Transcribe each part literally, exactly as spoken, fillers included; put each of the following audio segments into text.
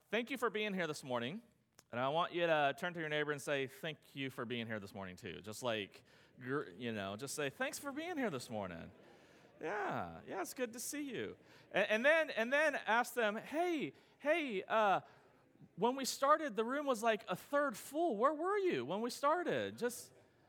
thank you for being here this morning. And I want you to turn to your neighbor and say, thank you for being here this morning, too. Just like, you know, just say, thanks for being here this morning. Yeah, yeah, it's good to see you. And, and then and then ask them, hey, hey, uh, when we started, the room was like a third full. Where were you when we started? Just,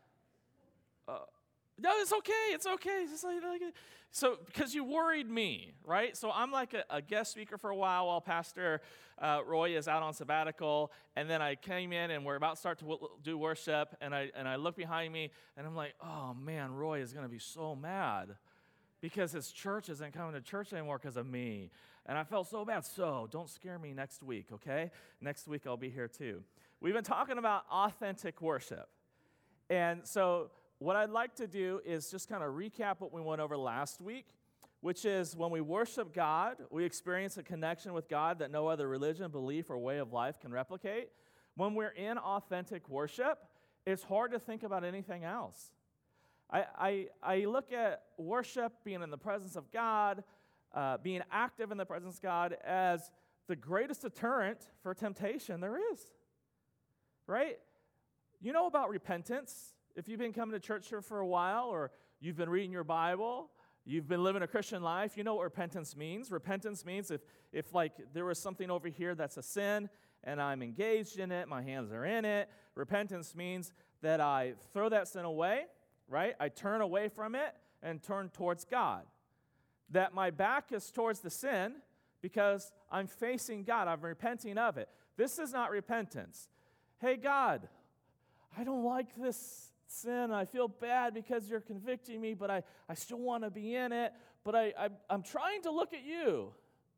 uh, no, it's okay, it's okay. Just like, like so, because you worried me, right? So I'm like a, a guest speaker for a while while Pastor uh, Roy is out on sabbatical, and then I came in and we're about to start to w- do worship, and I and I look behind me, and I'm like, oh man, Roy is going to be so mad because his church isn't coming to church anymore because of me, and I felt so bad. So don't scare me next week, okay? Next week I'll be here too. We've been talking about authentic worship, and so what I'd like to do is just kind of recap what we went over last week, which is when we worship God, we experience a connection with God that no other religion, belief, or way of life can replicate. When we're in authentic worship, it's hard to think about anything else. I, I, I look at worship, being in the presence of God, uh, being active in the presence of God, as the greatest deterrent for temptation there is, right? You know about repentance. If you've been coming to church for a while, or you've been reading your Bible, you've been living a Christian life, you know what repentance means. Repentance means if, if like there was something over here that's a sin, and I'm engaged in it, my hands are in it, repentance means that I throw that sin away, right? I turn away from it and turn towards God. That my back is towards the sin because I'm facing God, I'm repenting of it. This is not repentance. Hey, God, I don't like this sin. I feel bad because you're convicting me, but I, I still want to be in it, but I, I, I'm trying to look at you.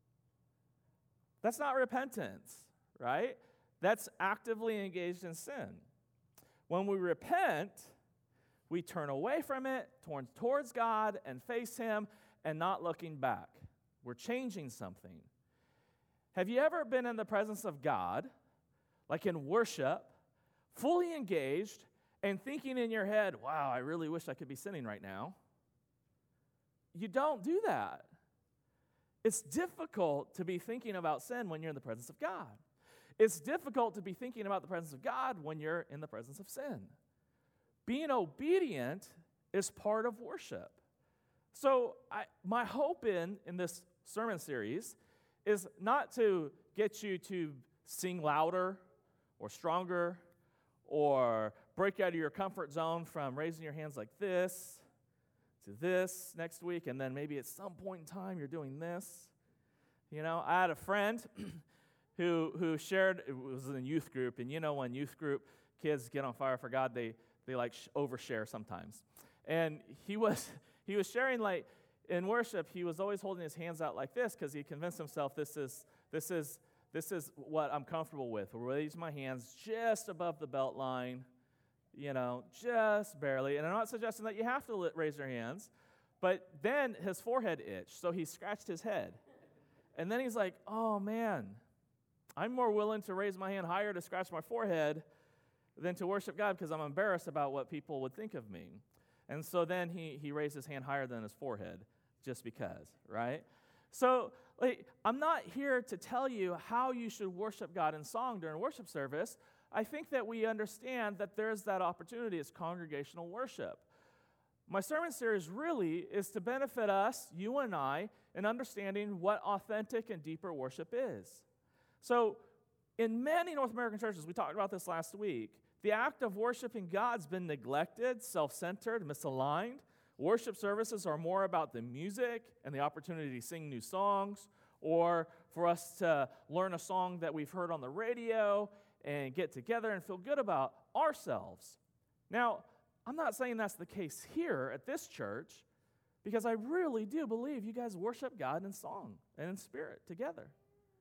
That's not repentance, right? That's actively engaged in sin. When we repent, we turn away from it, turn towards God, and face Him, and not looking back. We're changing something. Have you ever been in the presence of God, like in worship, fully engaged, and thinking in your head, wow, I really wish I could be sinning right now? You don't do that. It's difficult to be thinking about sin when you're in the presence of God. It's difficult to be thinking about the presence of God when you're in the presence of sin. Being obedient is part of worship. So I, my hope in, in this sermon series is not to get you to sing louder or stronger or break out of your comfort zone from raising your hands like this to this next week, and then maybe at some point in time you're doing this. You know, I had a friend who who shared, it was in a youth group, and you know when youth group kids get on fire for God, they they like sh- overshare sometimes. And he was he was sharing, like, in worship, he was always holding his hands out like this because he convinced himself this is this is this is what I'm comfortable with. Raise my hands just above the belt line, you know, just barely. And I'm not suggesting that you have to li- raise your hands, but then his forehead itched, so he scratched his head. And then he's like, oh man, I'm more willing to raise my hand higher to scratch my forehead than to worship God because I'm embarrassed about what people would think of me. And so then he he raised his hand higher than his forehead just because, right? So like, I'm not here to tell you how you should worship God in song during worship service. I think that we understand that there's that opportunity as congregational worship. My sermon series really is to benefit us, you and I, in understanding what authentic and deeper worship is. So in many North American churches, we talked about this last week, the act of worshiping God's been neglected, self-centered, misaligned. Worship services are more about the music and the opportunity to sing new songs, or for us to learn a song that we've heard on the radio and get together and feel good about ourselves. Now, I'm not saying that's the case here at this church, because I really do believe you guys worship God in song and in spirit together.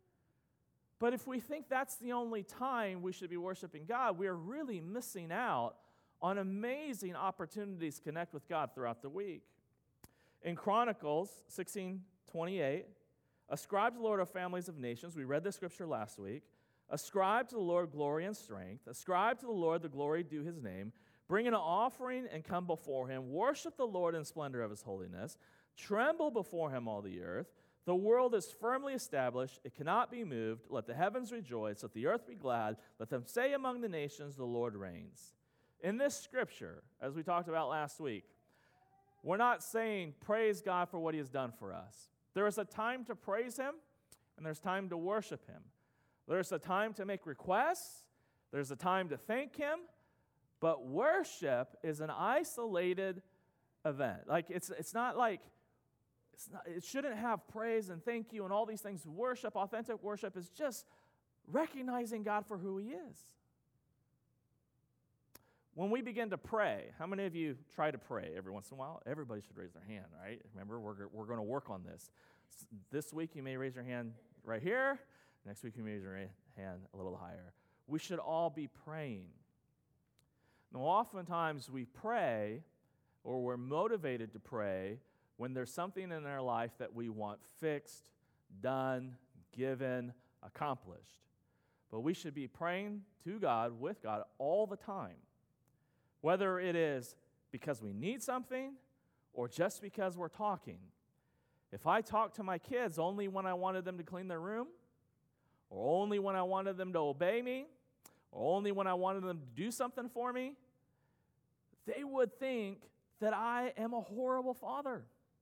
But if we think that's the only time we should be worshiping God, we are really missing out on amazing opportunities to connect with God throughout the week. In Chronicles sixteen twenty-eight, ascribe to the Lord, O families of nations. We read this scripture last week. Ascribe to the Lord glory and strength. Ascribe to the Lord the glory due his name. Bring an offering and come before him. Worship the Lord in splendor of his holiness. Tremble before him, all the earth. The world is firmly established. It cannot be moved. Let the heavens rejoice. Let the earth be glad. Let them say among the nations, the Lord reigns. In this scripture, as we talked about last week, we're not saying praise God for what he has done for us. There is a time to praise him, and there's time to worship him. There's a time to make requests. There's a time to thank him. But worship is an isolated event. Like, it's it's not like, it's not, it shouldn't have praise and thank you and all these things. Worship, authentic worship, is just recognizing God for who he is. When we begin to pray, how many of you try to pray every once in a while? Everybody should raise their hand, right? Remember, we're, we're going to work on this. This week, you may raise your hand right here. Next week, you may raise your hand a little higher. We should all be praying. Now, oftentimes we pray, or we're motivated to pray, when there's something in our life that we want fixed, done, given, accomplished. But we should be praying to God, with God, all the time. Whether it is because we need something, or just because we're talking. If I talk to my kids only when I wanted them to clean their room, or only when I wanted them to obey me, or only when I wanted them to do something for me, they would think that I am a horrible father.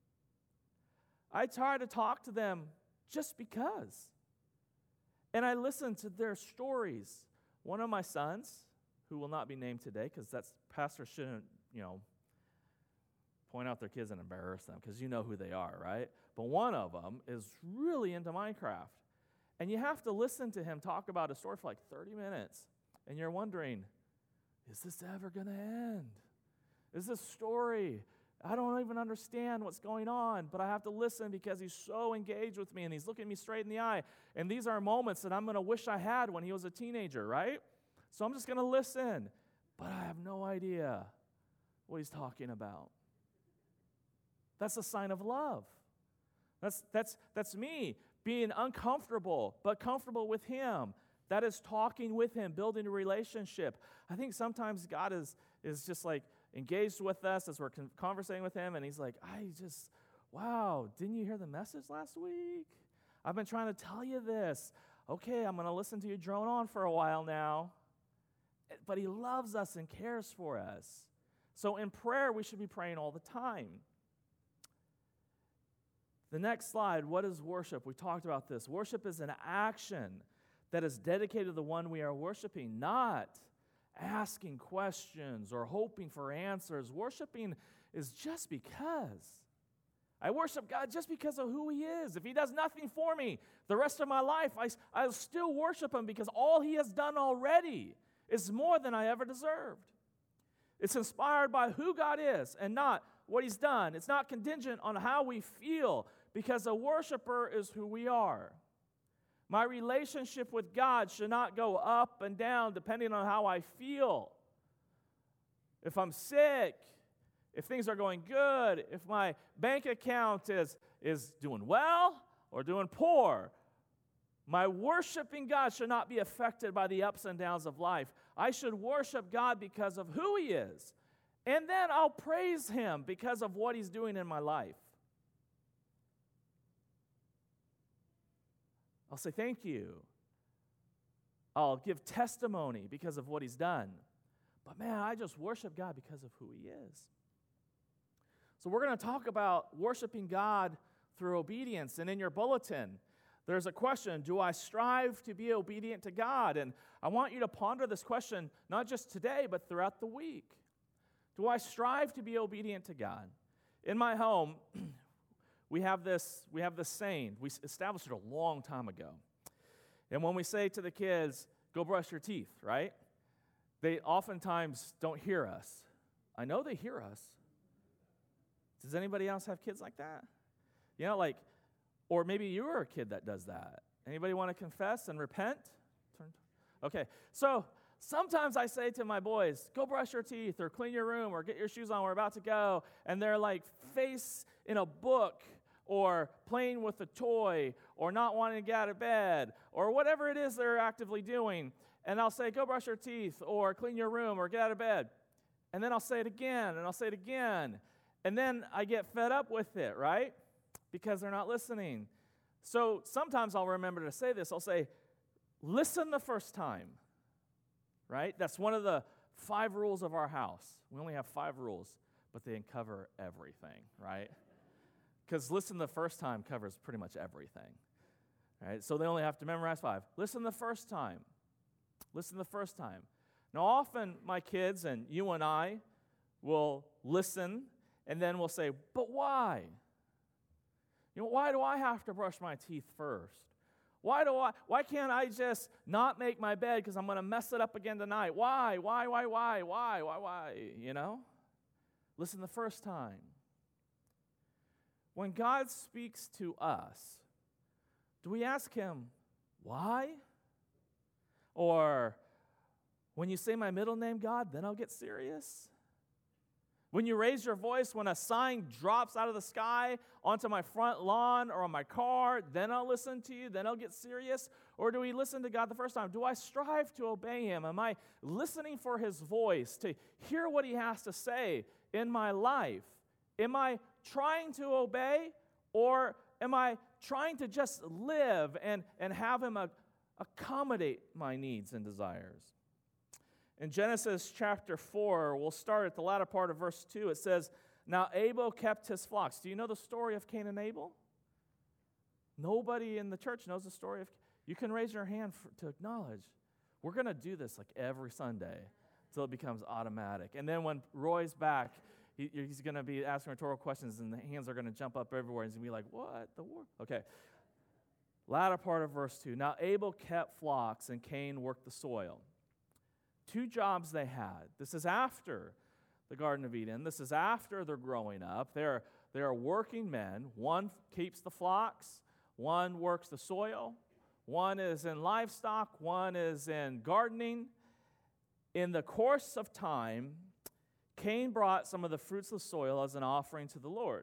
I try to talk to them just because. And I listen to their stories. One of my sons, who will not be named today, because that's pastors shouldn't, you know, point out their kids and embarrass them, because you know who they are, right? But one of them is really into Minecraft. And you have to listen to him talk about a story for like thirty minutes. And you're wondering, is this ever going to end? Is this story? I don't even understand what's going on, but I have to listen because he's so engaged with me and he's looking me straight in the eye. And these are moments that I'm going to wish I had when he was a teenager, right? So I'm just going to listen, but I have no idea what he's talking about. That's a sign of love. That's, that's, that's me being uncomfortable, but comfortable with him. That is talking with him, building a relationship. I think sometimes God is, is just like engaged with us as we're con- conversating with him, and he's like, I just, wow, didn't you hear the message last week? I've been trying to tell you this. Okay, I'm going to listen to you drone on for a while now. But he loves us and cares for us. So in prayer, we should be praying all the time. The next slide, what is worship? We talked about this. Worship is an action that is dedicated to the one we are worshiping, not asking questions or hoping for answers. Worshiping is just because. I worship God just because of who he is. If he does nothing for me the rest of my life, I, I'll still worship him because all he has done already is more than I ever deserved. It's inspired by who God is and not what he's done. It's not contingent on how we feel, because a worshiper is who we are. My relationship with God should not go up and down depending on how I feel. If I'm sick, if things are going good, if my bank account is, is doing well or doing poor, my worshiping God should not be affected by the ups and downs of life. I should worship God because of who he is. And then I'll praise him because of what he's doing in my life. I'll say thank you. I'll give testimony because of what he's done. But man, I just worship God because of who he is. So we're going to talk about worshiping God through obedience. And in your bulletin, there's a question, do I strive to be obedient to God? And I want you to ponder this question, not just today, but throughout the week. Do I strive to be obedient to God? In my home, we have this, we have this saying. We established it a long time ago. And when we say to the kids, go brush your teeth, right? They oftentimes don't hear us. I know they hear us. Does anybody else have kids like that? You know, like, or maybe you were a kid that does that. Anybody want to confess and repent? Okay, so sometimes I say to my boys, go brush your teeth or clean your room or get your shoes on, we're about to go. And they're like face in a book or playing with a toy or not wanting to get out of bed or whatever it is they're actively doing. And I'll say, go brush your teeth or clean your room or get out of bed. And then I'll say it again and I'll say it again. And then I get fed up with it, right? Because they're not listening. So sometimes I'll remember to say this. I'll say, listen the first time, right? That's one of the five rules of our house. We only have five rules, but they cover everything, right? Because listen the first time covers pretty much everything, right? So they only have to memorize five. Listen the first time. Listen the first time. Now, often my kids and you and I will listen, and then we'll say, but why? You know, why do I have to brush my teeth first? Why do I, why can't I just not make my bed because I'm going to mess it up again tonight? Why, why, why, why, why, why, why, you know? Listen the first time. When God speaks to us, do we ask him, why? Or, when you say my middle name, God, then I'll get serious? When you raise your voice, when a sign drops out of the sky onto my front lawn or on my car, then I'll listen to you, then I'll get serious? Or do we listen to God the first time? Do I strive to obey him? Am I listening for his voice, to hear what he has to say in my life? Am I trying to obey, or am I trying to just live and, and have him a, accommodate my needs and desires? In Genesis chapter four, we'll start at the latter part of verse two. It says, now Abel kept his flocks. Do you know the story of Cain and Abel? Nobody in the church knows the story of. You can raise your hand for, to acknowledge. We're going to do this like every Sunday until it becomes automatic. And then when Roy's back, he, he's going to be asking rhetorical questions, and the hands are going to jump up everywhere. And he's going to be like, what? The war? Okay. Latter part of verse two. Now Abel kept flocks, and Cain worked the soil. Two jobs they had. This is after the Garden of Eden. This is after they're growing up. They're, they're working men. One keeps the flocks. One works the soil. One is in livestock. One is in gardening. In the course of time, Cain brought some of the fruits of the soil as an offering to the Lord.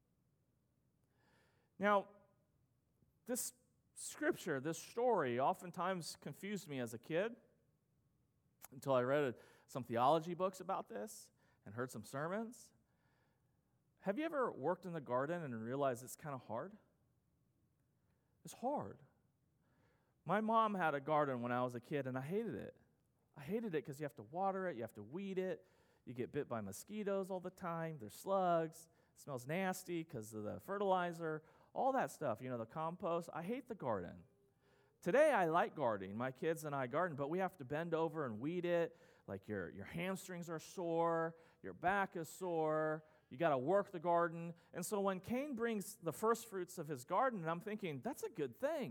Now, this scripture, this story, oftentimes confused me as a kid, until I read some theology books about this and heard some sermons. Have you ever worked in the garden and realized it's kind of hard? It's hard. My mom had a garden when I was a kid, and I hated it. I hated it because you have to water it, you have to weed it, you get bit by mosquitoes all the time, there's slugs, it smells nasty because of the fertilizer, all that stuff, you know, the compost. I hate the garden. Today, I like gardening. My kids and I garden, but we have to bend over and weed it. Like your, your hamstrings are sore, your back is sore, you got to work the garden. And so when Cain brings the first fruits of his garden, I'm thinking, that's a good thing.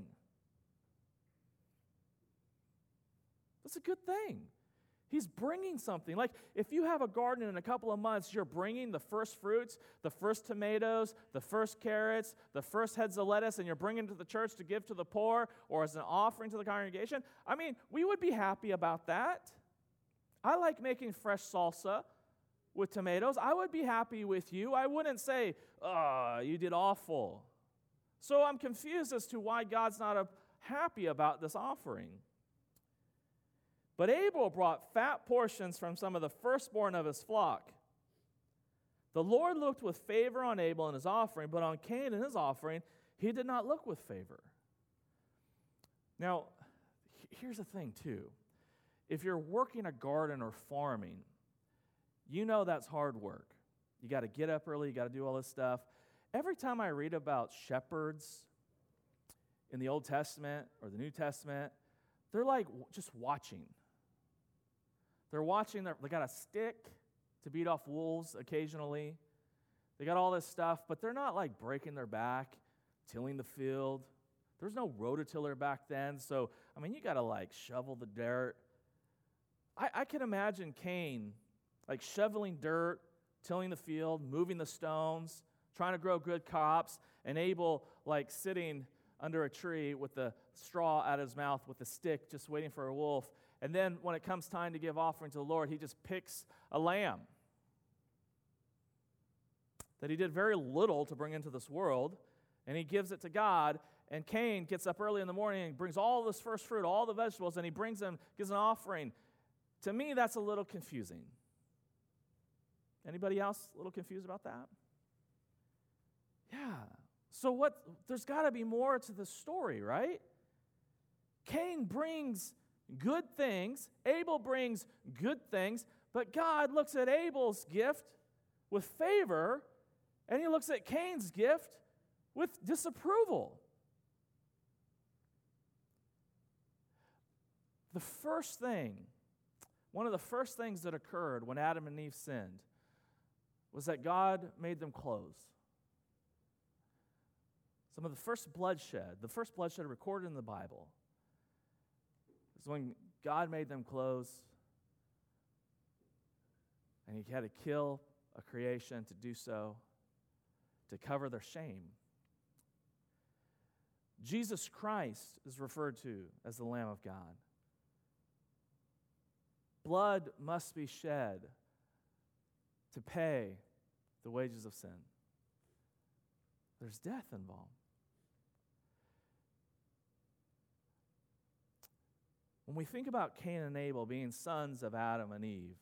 That's a good thing. He's bringing something. Like if you have a garden in a couple of months, you're bringing the first fruits, the first tomatoes, the first carrots, the first heads of lettuce, and you're bringing to the church to give to the poor or as an offering to the congregation. I mean, we would be happy about that. I like making fresh salsa with tomatoes. I would be happy with you. I wouldn't say, oh, you did awful. So I'm confused as to why God's not a, happy about this offering. But Abel brought fat portions from some of the firstborn of his flock. The Lord looked with favor on Abel and his offering, but on Cain and his offering, he did not look with favor. Now, here's the thing, too. If you're working a garden or farming, you know that's hard work. You got to get up early, you got to do all this stuff. Every time I read about shepherds in the Old Testament or the New Testament, they're like just watching. They're watching, they got a stick to beat off wolves occasionally. They got all this stuff, but they're not like breaking their back, tilling the field. There's no rototiller back then, so, I mean, you got to like shovel the dirt. I, I can imagine Cain like shoveling dirt, tilling the field, moving the stones, trying to grow good crops, and Abel like sitting under a tree with the straw out of his mouth with the stick just waiting for a wolf. And then when it comes time to give offering to the Lord, he just picks a lamb that he did very little to bring into this world, and he gives it to God. And Cain gets up early in the morning and brings all this first fruit, all the vegetables, and he brings them, gives an offering. To me, that's a little confusing. Anybody else a little confused about that? Yeah. So what? There's got to be more to the story, right? Cain brings good things. Abel brings good things. But God looks at Abel's gift with favor, and he looks at Cain's gift with disapproval. The first thing, one of the first things that occurred when Adam and Eve sinned was that God made them clothes. Some of the first bloodshed, the first bloodshed recorded in the Bible, is when God made them clothes, and he had to kill a creation to do so, to cover their shame. Jesus Christ is referred to as the Lamb of God. Blood must be shed to pay the wages of sin. There's death involved. When we think about Cain and Abel being sons of Adam and Eve,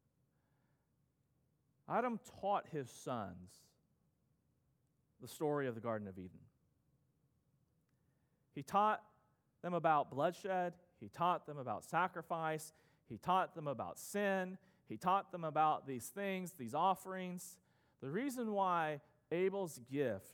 Adam taught his sons the story of the Garden of Eden. He taught them about bloodshed. He taught them about sacrifice. He taught them about sin. He taught them about these things, these offerings. The reason why Abel's gift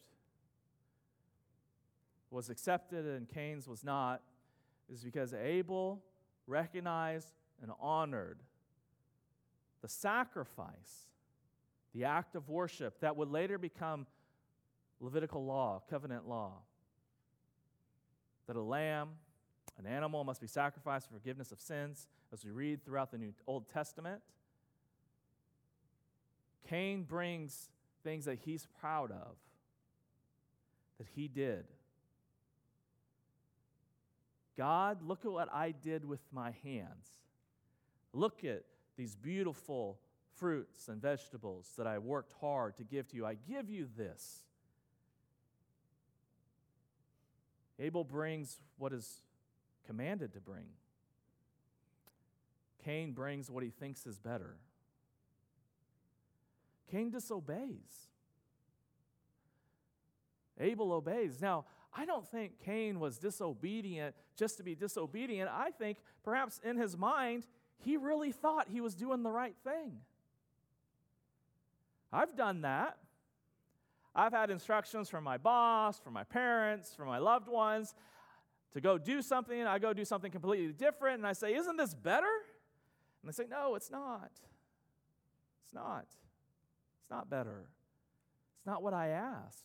was accepted and Cain's was not is because Abel recognized and honored the sacrifice, the act of worship that would later become Levitical law, covenant law. That a lamb, an animal must be sacrificed for forgiveness of sins, as we read throughout the New Old Testament. Cain brings things that he's proud of, that he did. God, look at what I did with my hands. Look at these beautiful fruits and vegetables that I worked hard to give to you. I give you this. Abel brings what is commanded to bring. Cain brings what he thinks is better. Cain disobeys. Abel obeys. Now, I don't think Cain was disobedient just to be disobedient. I think perhaps in his mind, he really thought he was doing the right thing. I've done that. I've had instructions from my boss, from my parents, from my loved ones to go do something. I go do something completely different, and I say, isn't this better? And they say, no, it's not. It's not. It's not better. It's not what I asked.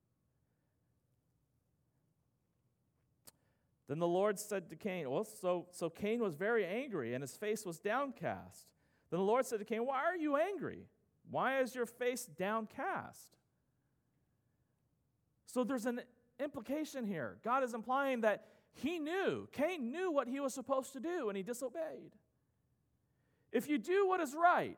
Then the Lord said to Cain, well, so, so Cain was very angry, and his face was downcast. Then the Lord said to Cain, why are you angry? Why is your face downcast? So there's an implication here. God is implying that he knew, Cain knew what he was supposed to do, and he disobeyed. If you do what is right,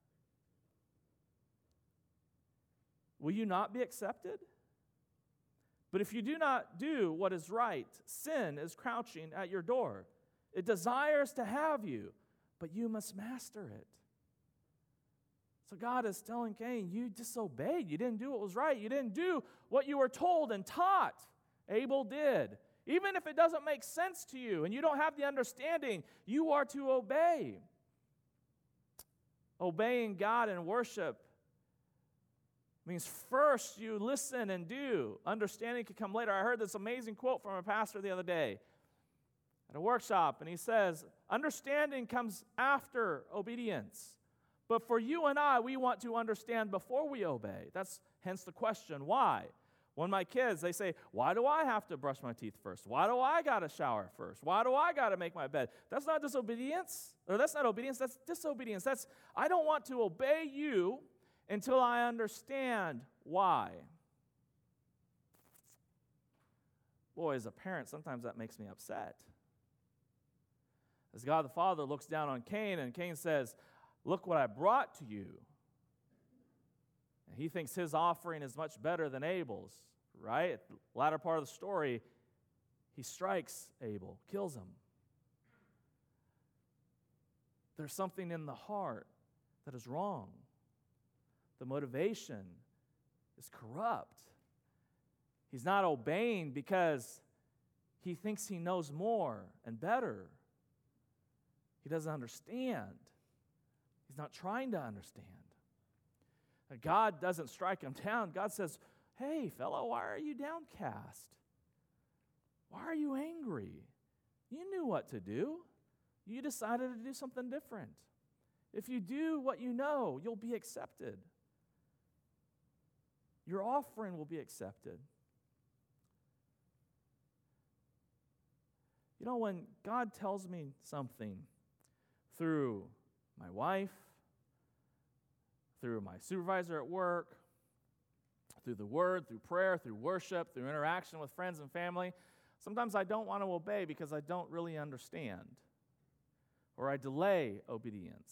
will you not be accepted? But if you do not do what is right, sin is crouching at your door. It desires to have you, but you must master it. So God is telling Cain, you disobeyed. You didn't do what was right. You didn't do what you were told and taught. Abel did. Even if it doesn't make sense to you and you don't have the understanding, you are to obey. Obeying God in worship means first you listen and do. Understanding can come later. I heard this amazing quote from a pastor the other day at a workshop, and he says, understanding comes after obedience. But for you and I, we want to understand before we obey. That's hence the question, why? When my kids, they say, why do I have to brush my teeth first? Why do I got to shower first? Why do I got to make my bed? That's not disobedience. Or that's not obedience, that's disobedience. That's, I don't want to obey you until I understand why. Boy, as a parent, sometimes that makes me upset. As God the Father looks down on Cain, and Cain says, look what I brought to you. And he thinks his offering is much better than Abel's, right? At the latter part of the story, he strikes Abel, kills him. There's something in the heart that is wrong. The motivation is corrupt. He's not obeying because he thinks he knows more and better. He doesn't understand. He's not trying to understand. God doesn't strike him down. God says, hey, fellow, why are you downcast? Why are you angry? You knew what to do. You decided to do something different. If you do what you know, you'll be accepted. Your offering will be accepted. You know, when God tells me something through my wife, through my supervisor at work, through the word, through prayer, through worship, through interaction with friends and family, sometimes I don't want to obey because I don't really understand, or I delay obedience.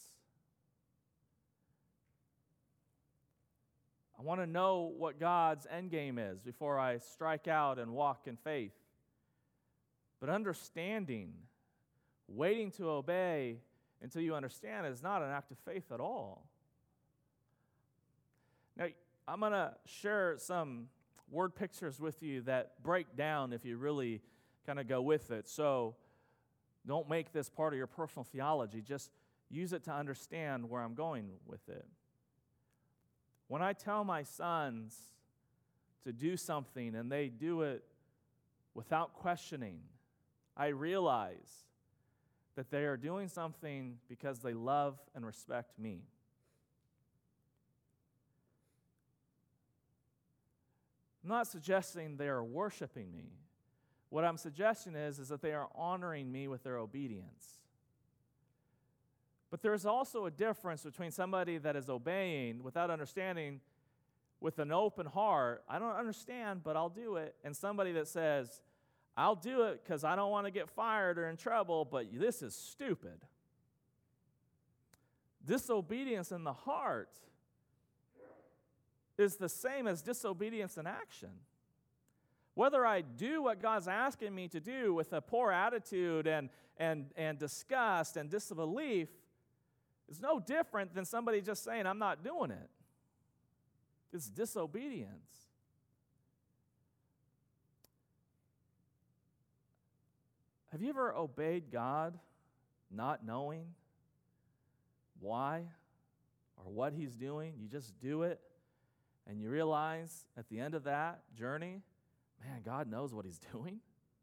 I want to know what God's end game is before I strike out and walk in faith. But understanding, waiting to obey until you understand is not an act of faith at all. Now, I'm going to share some word pictures with you that break down if you really kind of go with it. So don't make this part of your personal theology. Just use it to understand where I'm going with it. When I tell my sons to do something and they do it without questioning, I realize that they are doing something because they love and respect me. I'm not suggesting they are worshiping me. What I'm suggesting is, is that they are honoring me with their obedience. But there's also a difference between somebody that is obeying without understanding with an open heart, I don't understand, but I'll do it, and somebody that says, I'll do it because I don't want to get fired or in trouble, but this is stupid. Disobedience in the heart is the same as disobedience in action. Whether I do what God's asking me to do with a poor attitude and, and, and disgust and disbelief is no different than somebody just saying, I'm not doing it. It's disobedience. Have you ever obeyed God not knowing why or what He's doing? You just do it, and you realize at the end of that journey, man, God knows what He's doing.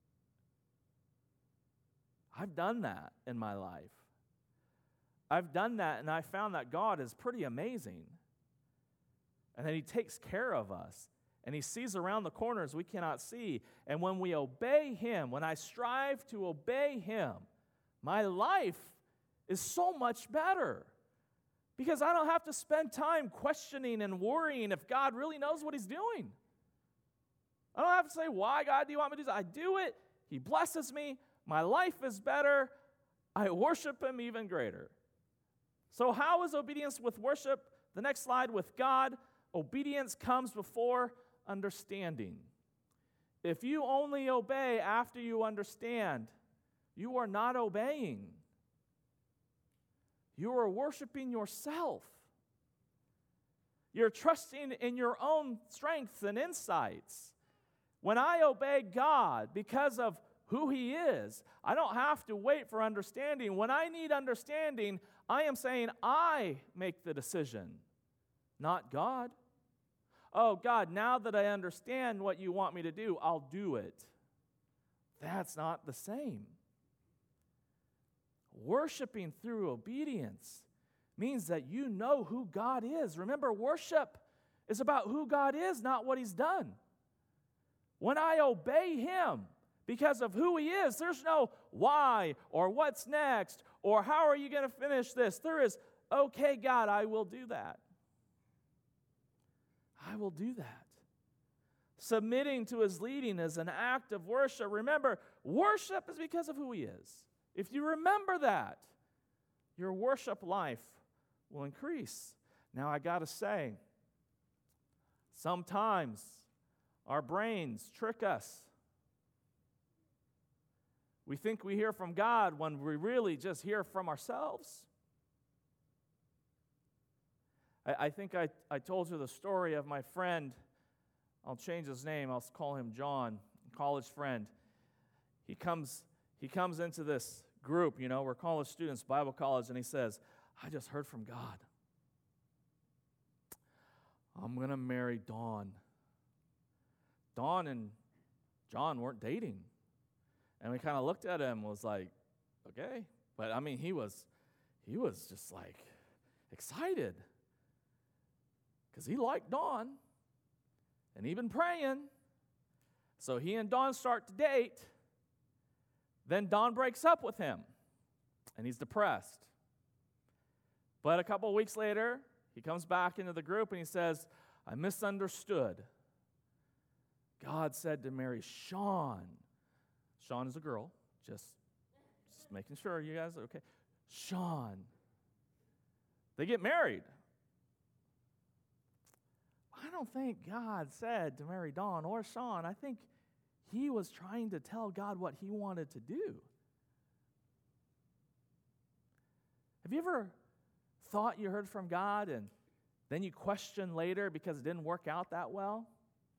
I've done that in my life. I've done that, and I found that God is pretty amazing, and that He takes care of us. And He sees around the corners we cannot see. And when we obey Him, when I strive to obey Him, my life is so much better. Because I don't have to spend time questioning and worrying if God really knows what He's doing. I don't have to say, why, God, do you want me to do this? I do it. He blesses me. My life is better. I worship Him even greater. So how is obedience with worship? The next slide, with God, obedience comes before understanding. If you only obey after you understand, you are not obeying. You are worshiping yourself. You're trusting in your own strengths and insights. When I obey God because of who He is, I don't have to wait for understanding. When I need understanding, I am saying I make the decision, not God. Oh, God, now that I understand what you want me to do, I'll do it. That's not the same. Worshiping through obedience means that you know who God is. Remember, worship is about who God is, not what He's done. When I obey Him because of who He is, there's no why or what's next or how are you going to finish this. There is, okay, God, I will do that. I will do that. Submitting to His leading is an act of worship. Remember, worship is because of who He is. If you remember that, your worship life will increase. Now, I got to say, sometimes our brains trick us. We think we hear from God when we really just hear from ourselves. I think I, I told you the story of my friend I'll change his name. I'll call him John, college friend. He comes, he comes into this group, you know, we're college students, Bible college, and he says, I just heard from God. I'm going to marry Dawn. Dawn and John weren't dating. And we kind of looked at him and was like, okay. But I mean, he was, he was just like excited because he liked Dawn and he'd been praying. So he and Dawn start to date. Then Dawn breaks up with him and he's depressed. But a couple of weeks later, he comes back into the group and he says, I misunderstood. God said to marry Sean. Sean is a girl, just, just making sure you guys are okay. Sean. They get married. I don't think God said to marry Dawn or Sean. I think he was trying to tell God what he wanted to do. Have you ever thought you heard from God and then you question later because it didn't work out that well?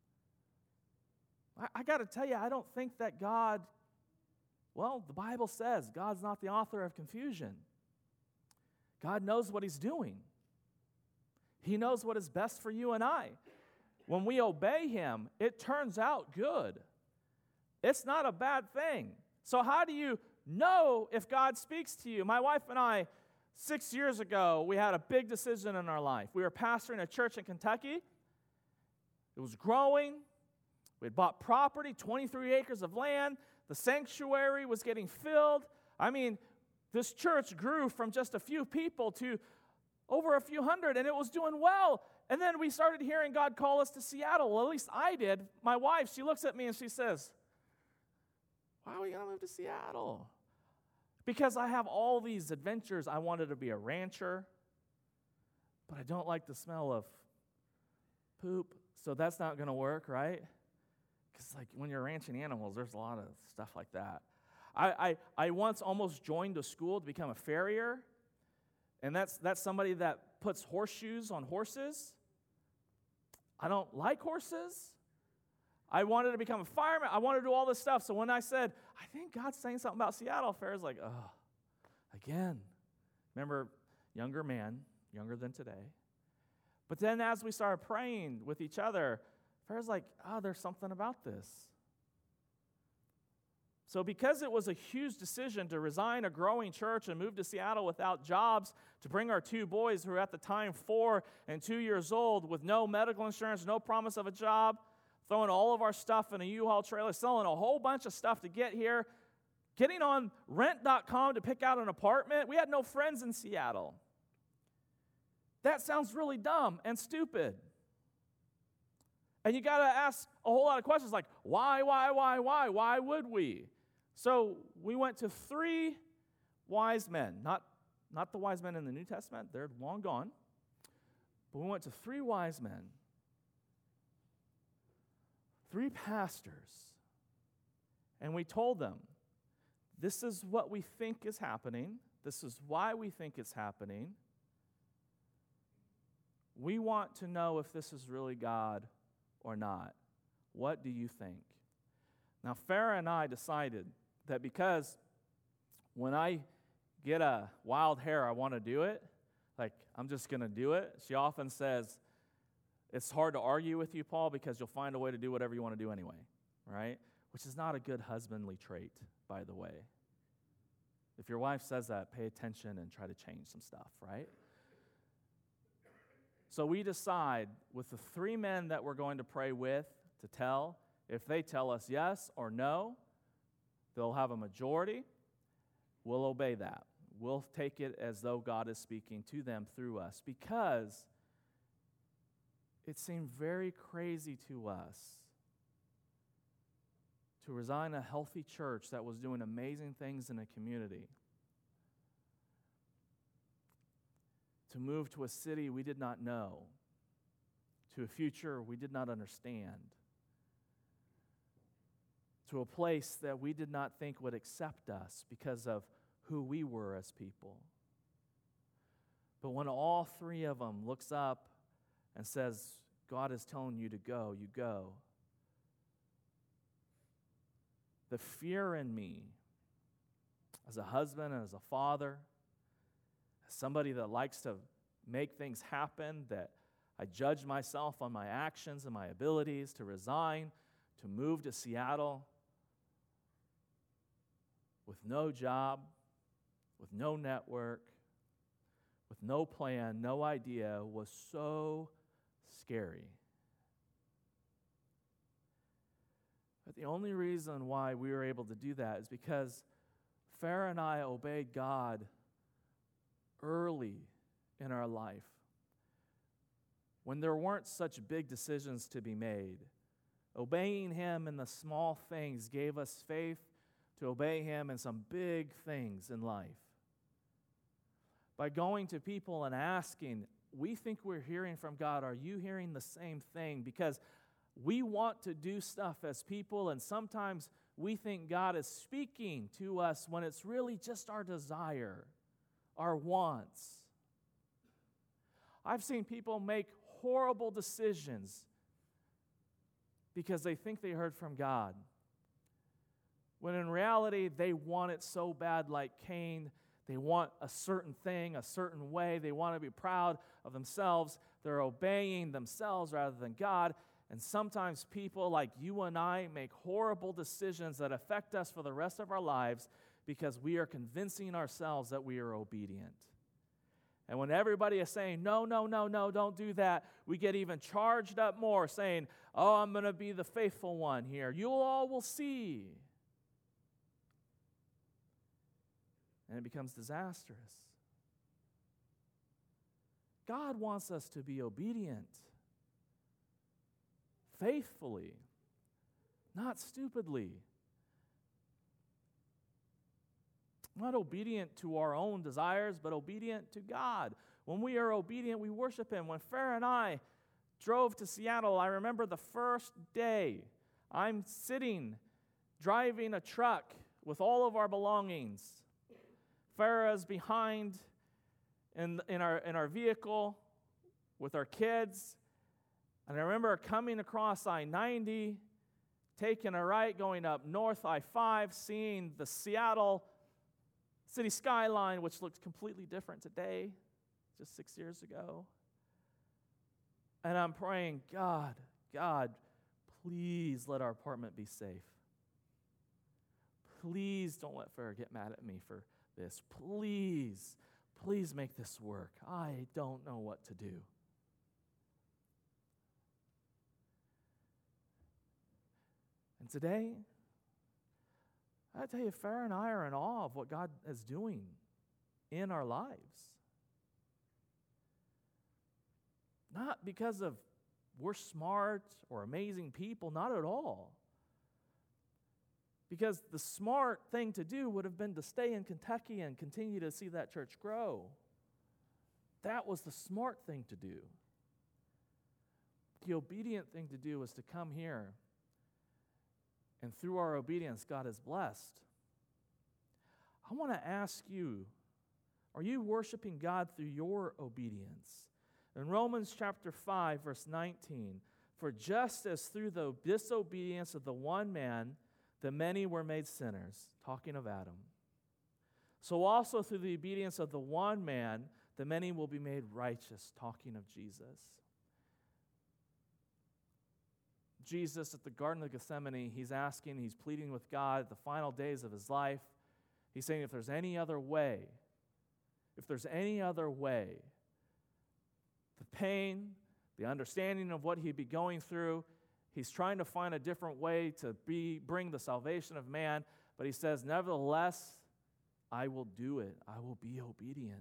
I, I got to tell you, I don't think that God, well, the Bible says God's not the author of confusion. God knows what he's doing. He knows what is best for you and I. When we obey him, it turns out good. It's not a bad thing. So how do you know if God speaks to you? My wife and I, Six years ago, we had a big decision in our life. We were pastoring a church in Kentucky. It was growing. We had bought property, twenty-three acres of land. The sanctuary was getting filled. I mean, this church grew from just a few people to over a few hundred, and it was doing well. And then we started hearing God call us to Seattle. Well, at least I did. My wife, she looks at me and she says, why are we going to move to Seattle? Because I have all these adventures. I wanted to be a rancher, but I don't like the smell of poop, so that's not going to work, right? Because like when you're ranching animals, there's a lot of stuff like that. I, I, I once almost joined a school to become a farrier, and that's, that's somebody that puts horseshoes on horses. I don't like horses. I wanted to become a fireman. I wanted to do all this stuff. So when I said, I think God's saying something about Seattle, Farrah's like, oh, again. Remember, younger man, younger than today. But then as we started praying with each other, Farrah's like, oh, there's something about this. So because it was a huge decision to resign a growing church and move to Seattle without jobs, to bring our two boys who were at the time four and two years old with no medical insurance, no promise of a job, throwing all of our stuff in a U-Haul trailer, selling a whole bunch of stuff to get here, getting on rent dot com to pick out an apartment. We had no friends in Seattle. That sounds really dumb and stupid. And you got to ask a whole lot of questions like, why, why, why, why? Why would we? So we went to three wise men, not, not the wise men in the New Testament. They're long gone. But we went to three wise men. Three pastors, and we told them, this is what we think is happening. This is why we think it's happening. We want to know if this is really God or not. What do you think? Now, Farrah and I decided that because when I get a wild hair, I want to do it. Like, I'm just going to do it. She often says, it's hard to argue with you, Paul, because you'll find a way to do whatever you want to do anyway, right? Which is not a good husbandly trait, by the way. If your wife says that, pay attention and try to change some stuff, right? So we decide with the three men that we're going to pray with to tell, if they tell us yes or no, they'll have a majority. We'll obey that. We'll take it as though God is speaking to them through us, because it seemed very crazy to us to resign a healthy church that was doing amazing things in the community, to move to a city we did not know, to a future we did not understand, to a place that we did not think would accept us because of who we were as people. But when all three of them looks up and says, God is telling you to go, you go. The fear in me, as a husband and as a father, as somebody that likes to make things happen, that I judge myself on my actions and my abilities to resign, to move to Seattle with no job, with no network, with no plan, no idea, was so scary. But the only reason why we were able to do that is because Farah and I obeyed God early in our life, when there weren't such big decisions to be made. Obeying Him in the small things gave us faith to obey Him in some big things in life. By going to people and asking, we think we're hearing from God, are you hearing the same thing? Because we want to do stuff as people, and sometimes we think God is speaking to us when it's really just our desire, our wants. I've seen people make horrible decisions because they think they heard from God, when in reality they want it so bad, like Cain. They want a certain thing, a certain way. They want to be proud of themselves. They're obeying themselves rather than God. And sometimes people like you and I make horrible decisions that affect us for the rest of our lives because we are convincing ourselves that we are obedient. And when everybody is saying, no, no, no, no, don't do that, we get even charged up more, saying, oh, I'm going to be the faithful one here. You all will see. And it becomes disastrous. God wants us to be obedient, faithfully, not stupidly. Not obedient to our own desires, but obedient to God. When we are obedient, we worship Him. When Farah and I drove to Seattle, I remember the first day, I'm sitting, driving a truck with all of our belongings. Farah's behind in, in, our, in our vehicle with our kids. And I remember coming across I ninety, taking a right, going up north I five, seeing the Seattle city skyline, which looks completely different today, just six years ago. And I'm praying, God, God, please let our apartment be safe. Please don't let Farah get mad at me for this. Please, please make this work. I don't know what to do. And today, I tell you, Farah and I are in awe of what God is doing in our lives. Not because of we're smart or amazing people, not at all. Because the smart thing to do would have been to stay in Kentucky and continue to see that church grow. That was the smart thing to do. The obedient thing to do was to come here. And through our obedience, God is blessed. I want to ask you, are you worshiping God through your obedience? In Romans chapter five, verse nineteen, for just as through the disobedience of the one man, the many were made sinners, talking of Adam, so also through the obedience of the one man, the many will be made righteous, talking of Jesus. Jesus at the Garden of Gethsemane, he's asking, he's pleading with God at the final days of his life. He's saying, if there's any other way, if there's any other way, the pain, the understanding of what he'd be going through, he's trying to find a different way to be bring the salvation of man, but he says, nevertheless, I will do it. I will be obedient.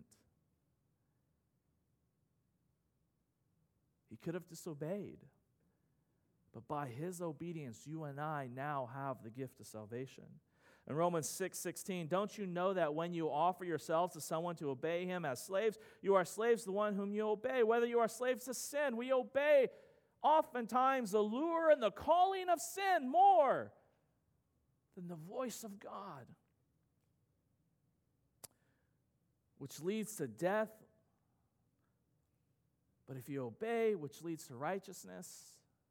He could have disobeyed. But by his obedience, you and I now have the gift of salvation. In Romans six sixteen, don't you know that when you offer yourselves to someone to obey him as slaves, you are slaves to the one whom you obey? Whether you are slaves to sin, we obey oftentimes the lure and the calling of sin more than the voice of God, which leads to death But if you obey, which leads to righteousness,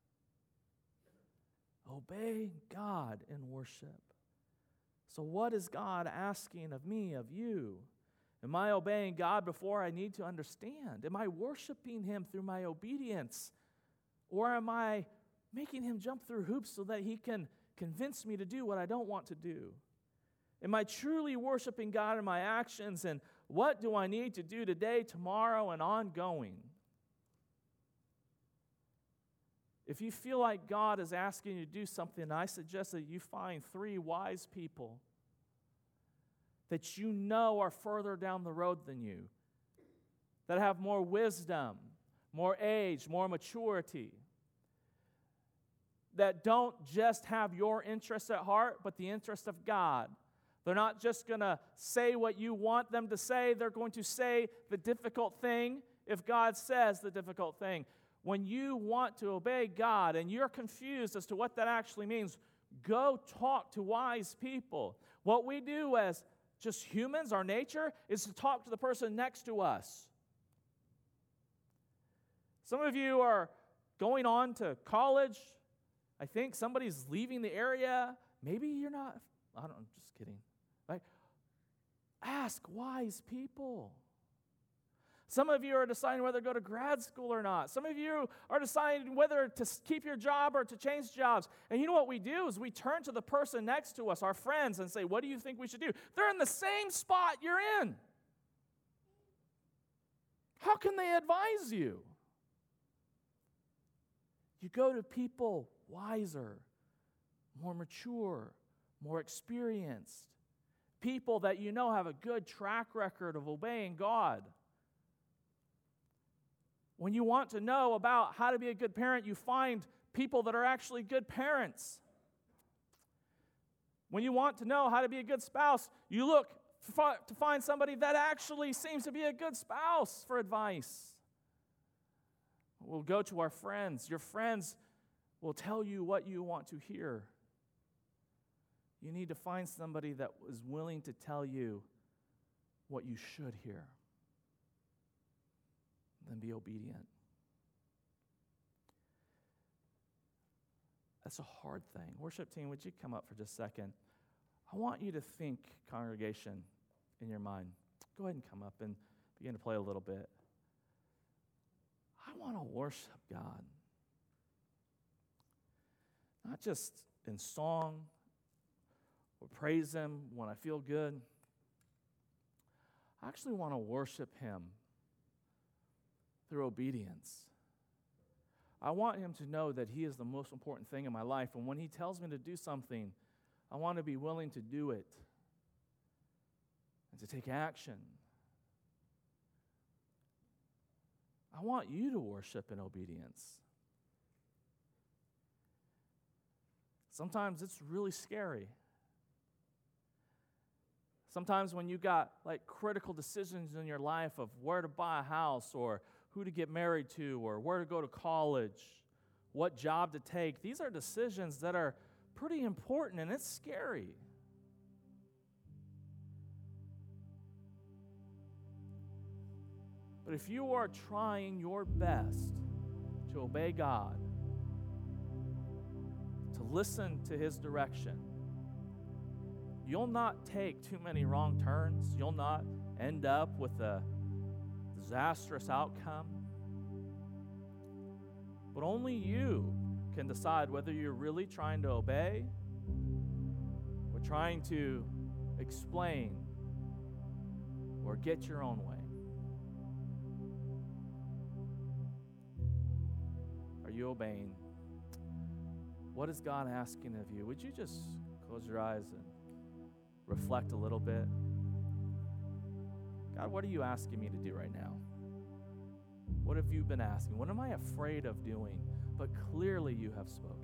obey God in worship. So what is God asking of me, of you? Am I obeying God before I need to understand? Am I worshiping Him through my obedience? Or am I making Him jump through hoops so that He can convince me to do what I don't want to do? Am I truly worshiping God in my actions? And what do I need to do today, tomorrow, and ongoing? If you feel like God is asking you to do something, I suggest that you find three wise people that you know are further down the road than you, that have more wisdom, more age, more maturity, that don't just have your interest at heart, but the interest of God. They're not just going to say what you want them to say. They're going to say the difficult thing if God says the difficult thing. When you want to obey God and you're confused as to what that actually means, go talk to wise people. What we do as just humans, our nature, is to talk to the person next to us. Some of you are going on to college. I think somebody's leaving the area. Maybe you're not. I don't know, just kidding. Right? Ask wise people. Some of you are deciding whether to go to grad school or not. Some of you are deciding whether to keep your job or to change jobs. And you know what we do is we turn to the person next to us, our friends, and say, what do you think we should do? They're in the same spot you're in. How can they advise you? You go to people wiser, more mature, more experienced, people that you know have a good track record of obeying God. When you want to know about how to be a good parent, you find people that are actually good parents. When you want to know how to be a good spouse, you look to find somebody that actually seems to be a good spouse for advice. We'll go to our friends. Your friends will tell you what you want to hear. You need to find somebody that is willing to tell you what you should hear. Then be obedient. That's a hard thing. Worship team, would you come up for just a second? I want you to think, congregation, in your mind. Go ahead and come up and begin to play a little bit. I want to worship God. Not just in song or praise Him when I feel good. I actually want to worship Him through obedience. I want Him to know that He is the most important thing in my life. And when He tells me to do something, I want to be willing to do it and to take action. I want you to worship in obedience. Sometimes it's really scary. Sometimes when you got like critical decisions in your life of where to buy a house or who to get married to or where to go to college, what job to take, these are decisions that are pretty important and it's scary. But if you are trying your best to obey God, to listen to His direction, you'll not take too many wrong turns. You'll not end up with a disastrous outcome. But only you can decide whether you're really trying to obey or trying to explain or get your own way. Are you obeying? What is God asking of you? Would you just close your eyes and reflect a little bit? God, what are you asking me to do right now? What have you been asking? What am I afraid of doing? But clearly you have spoken.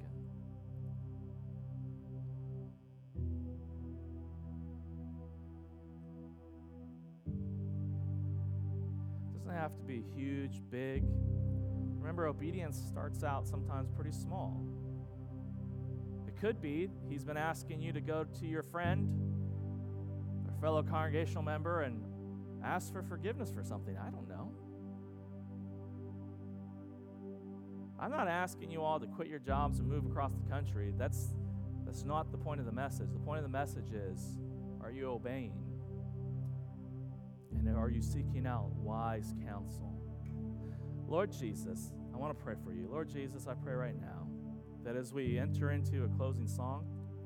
It doesn't have to be huge, big. Remember, obedience starts out sometimes pretty small. It could be He's been asking you to go to your friend or fellow congregational member and ask for forgiveness for something. I don't know. I'm not asking you all to quit your jobs and move across the country. That's, that's not the point of the message. The point of the message is, are you obeying? And are you seeking out wise counsel? Lord Jesus, I want to pray for you. Lord Jesus, I pray right now that as we enter into a closing song,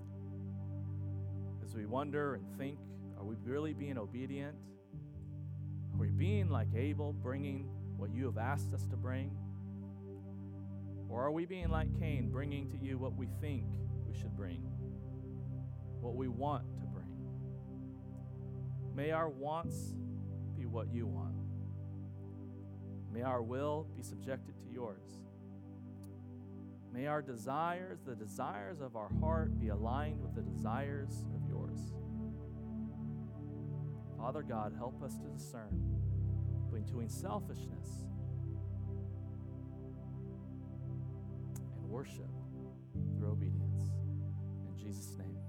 as we wonder and think, are we really being obedient? Are we being like Abel, bringing what you have asked us to bring? Or are we being like Cain, bringing to you what we think we should bring, what we want to bring? May our wants be what you want. May our will be subjected to yours. May our desires, the desires of our heart, be aligned with the desires of yours. Father God, help us to discern between selfishness and worship through obedience. In Jesus' name.